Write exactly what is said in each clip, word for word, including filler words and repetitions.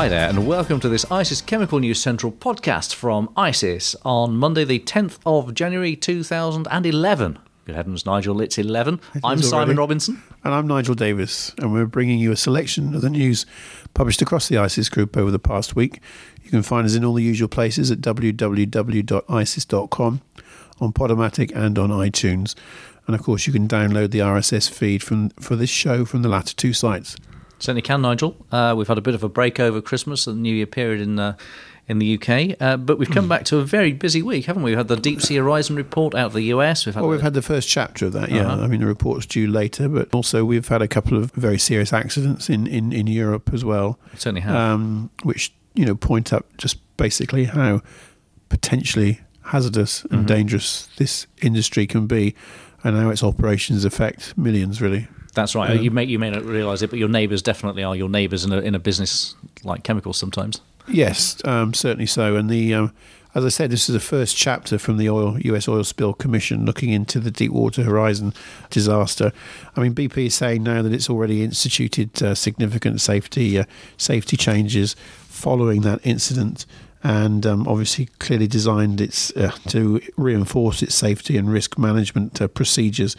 Hi there, and welcome to this ICIS Chemical News Central podcast from ICIS on Monday, the tenth of January two thousand eleven. Good heavens, Nigel, it's eleven. It I'm Simon already. Robinson. And I'm Nigel Davis, and we're bringing you a selection of the news published across the ICIS group over the past week. You can find us in all the usual places at w w w dot icis dot com, on Podomatic and on iTunes. And of course, you can download the R S S feed from for this show from the latter two sites. Certainly can, Nigel. Uh, we've had a bit of a break over Christmas and the New Year period in uh, in the U K, uh, but we've come back to a very busy week, haven't we? We've had the Deep Sea Horizon report out of the U S. We've had well, the... we've had the first chapter of that, yeah. Uh-huh. I mean, the report's due later, but also we've had a couple of very serious accidents in, in, in Europe as well. We certainly have. Um, which, you know, point up just basically how potentially hazardous and Mm-hmm. dangerous this industry can be and how its operations affect millions, really. That's right. Um, you may you may not realise it, but your neighbours definitely are your neighbours in a, in a business like chemicals sometimes. Yes, um, certainly so. And the um, as I said, this is the first chapter from the oil U S Oil Spill Commission looking into the Deepwater Horizon disaster. I mean, B P is saying now that it's already instituted uh, significant safety uh, safety changes following that incident, and um, obviously clearly designed its uh, to reinforce its safety and risk management uh, procedures.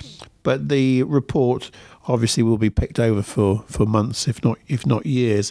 But the report obviously will be picked over for, for months, if not if not years.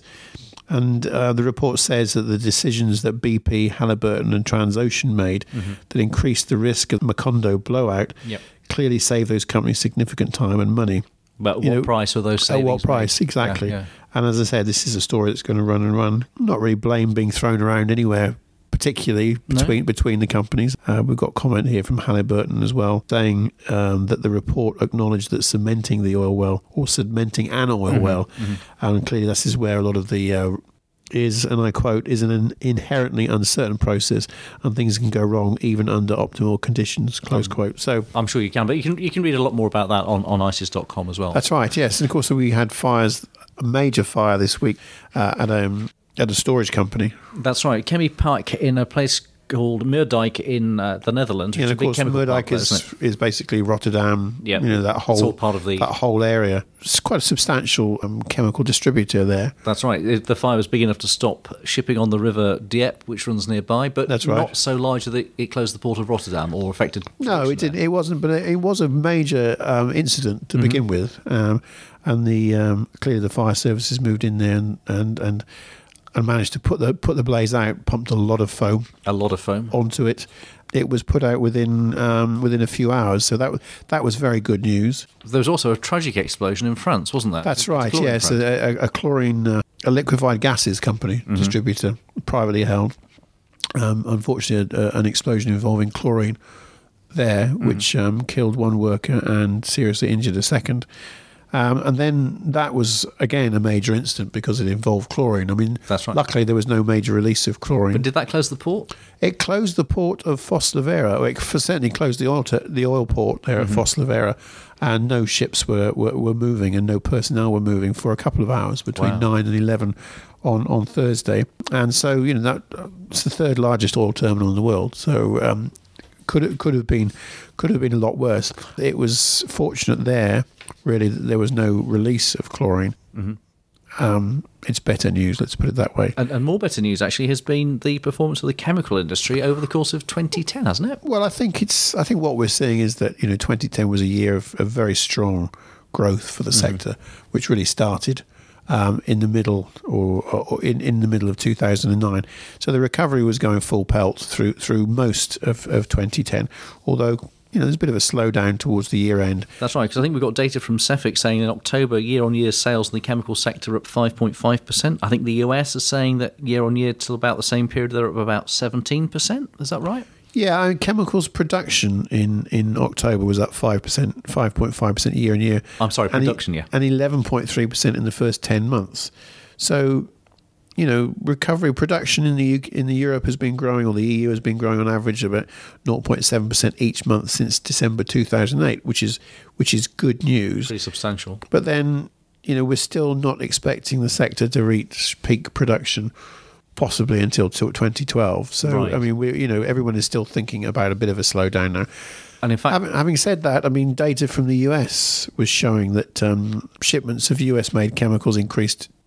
And uh, the report says that the decisions that B P, Halliburton and Transocean made mm-hmm. that increased the risk of Macondo blowout Yep. clearly saved those companies significant time and money. But You what know, price were those At savings what price, made? exactly. Yeah, yeah. And as I said, this is a story that's going to run and run. Not really blame being thrown around anywhere, particularly between No. between the companies. Uh, we've got comment here from Halliburton as well, saying um, that the report acknowledged that cementing the oil well, or cementing an oil Mm-hmm, well, mm-hmm. and clearly this is where a lot of the uh, is, and I quote, is an inherently uncertain process, and things can go wrong even under optimal conditions, close Um, quote. So I'm sure you can, but you can you can read a lot more about that on, on icis dot com as well. that's right, yes. And of course, we had fires, a major fire this week uh, at um, at a storage company. That's right. Chemie Park in a place called Moerdijk in uh, the Netherlands. Yeah, Which and of is a big course, chemical park Moerdijk there, is isn't it? is basically Rotterdam. Yeah. You know, that It's whole all part of the- that whole area. It's quite a substantial um, chemical distributor there. That's right. It- The fire was big enough to stop shipping on the river Dieppe, which runs nearby, but That's right. not so large that it, it closed the port of Rotterdam or affected. No, production it didn't. there. It wasn't, but it, it was a major um, incident to Mm-hmm. begin with, um, and the um, clearly the fire services moved in there and and and. and managed to put the put the blaze out, pumped a lot of foam A lot of foam. onto it. It was put out within um, within a few hours, so that was that was very good news. There was also a tragic explosion in France, wasn't there? That's It's right. chlorine Yes, France. a, a, a chlorine, uh, a liquefied gases company Mm-hmm. distributor, privately held. Um, unfortunately, a, an explosion involving chlorine there, Mm-hmm. which um, killed one worker and seriously injured a second. Um, and then that was, again, a major incident because it involved chlorine. I mean, That's right. luckily there was no major release of chlorine. But did that close the port? It closed the port of Fosslavera. It certainly closed the oil t- the oil port there Mm-hmm. at Fosslavera, and no ships were, were, were moving and no personnel were moving for a couple of hours between Wow. nine and eleven on, on Thursday. And so, you know, that it's the third largest oil terminal in the world. So um, could it could have been could have been a lot worse. It was fortunate there, really, that there was no release of chlorine. Mm-hmm. Um, it's better news, let's put it that way. And, and more better news, actually, has been the performance of the chemical industry over the course of twenty ten, hasn't it? Well, I think it's. I think what we're seeing is that you know, twenty ten was a year of, of very strong growth for the Mm-hmm. sector, which really started um, in the middle or, or in, in the middle of two thousand nine. So the recovery was going full pelt through through most of, of twenty ten. Although you know, there's a bit of a slowdown towards the year end. That's right, because I think we've got data from Cefic saying in October, year-on-year sales in the chemical sector are up five point five percent. I think the U S is saying that year-on-year till about the same period, they're up about seventeen percent. Is that right? Yeah, I mean, chemicals production in, in October was up five percent, five point five percent year on year. I'm sorry, And e- production, yeah. And eleven point three percent in the first ten months. So, you know, recovery production in the U K, in the Europe has been growing, or the E U has been growing on average about zero point seven percent each month since December two thousand eight, which is which is good news. Pretty substantial. But then, you know, we're still not expecting the sector to reach peak production possibly until twenty twelve. So, Right. I mean, we you know, everyone is still thinking about a bit of a slowdown now. And in fact, Having, having said that, I mean, data from the U S was showing that um, shipments of U S-made chemicals increased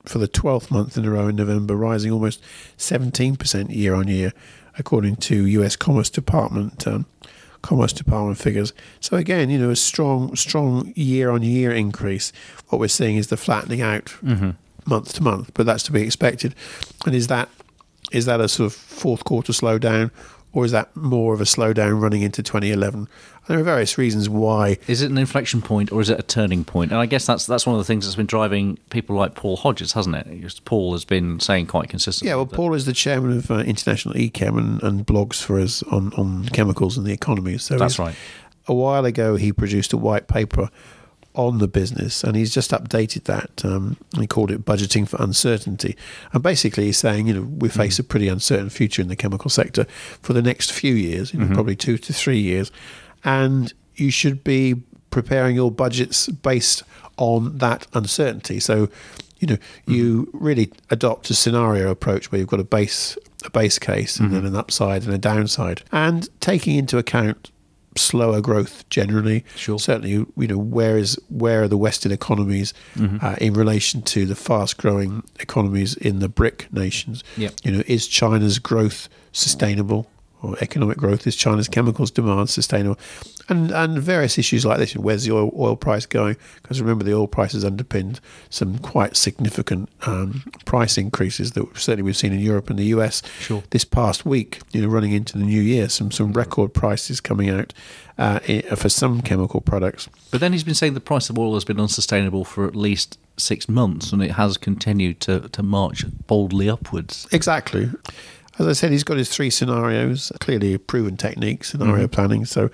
for the twelfth month in a row in November, rising almost seventeen percent year on year, according to U S Commerce Department um, Commerce Department figures. So again, you know, a strong, strong year on year increase. What we're seeing is the flattening out mm-hmm. month to month, but that's to be expected. And is that is that a sort of fourth quarter slowdown, or is that more of a slowdown running into twenty eleven? And there are various reasons why. Is it an inflection point or is it a turning point? And I guess that's that's one of the things that's been driving people like Paul Hodges, hasn't it? Because Paul has been saying quite consistently. Yeah, well, Paul is the chairman of uh, International eChem and, and blogs for us on, on chemicals and the economy. So that's right. A while ago, he produced a white paper on the business, and he's just updated that. Um, he called it Budgeting for Uncertainty. And basically he's saying, you know, we face mm-hmm. a pretty uncertain future in the chemical sector for the next few years, you know, mm-hmm. probably two to three years. And you should be preparing your budgets based on that uncertainty. So, you know, mm-hmm. you really adopt a scenario approach where you've got a base, a base case and mm-hmm. then an upside and a downside. And taking into account slower growth generally. Sure. Certainly, you know, where is where are the Western economies mm-hmm. uh, in relation to the fast-growing economies in the BRIC nations? Yep. You know, is China's growth sustainable, or economic growth? Is China's chemicals demand sustainable? And and various issues like this. Where's the oil oil price going? Because remember, the oil price has underpinned some quite significant um, price increases that certainly we've seen in Europe and the U S sure. this past week. You know, running into the new year, some some record prices coming out uh, for some chemical products. But then he's been saying the price of oil has been unsustainable for at least six months, and it has continued to to march boldly upwards. Exactly. As I said, he's got his three scenarios, clearly a proven technique, scenario mm-hmm. planning. So.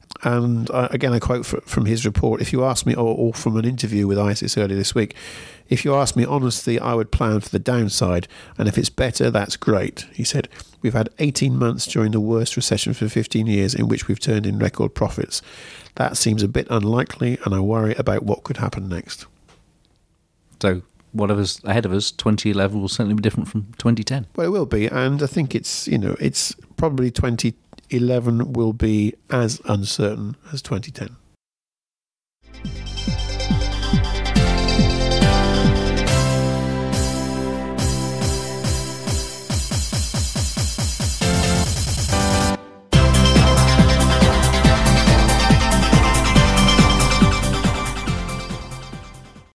And uh, again, I quote f- from his report, if you ask me, or, or from an interview with ICIS earlier this week, if you ask me honestly, I would plan for the downside. And if it's better, that's great. He said, we've had eighteen months during the worst recession for fifteen years in which we've turned in record profits. That seems a bit unlikely, and I worry about what could happen next. So whatever's ahead of us, twenty eleven will certainly be different from twenty ten. Well, it will be. And I think it's, you know, it's probably twenty eleven will be as uncertain as twenty ten.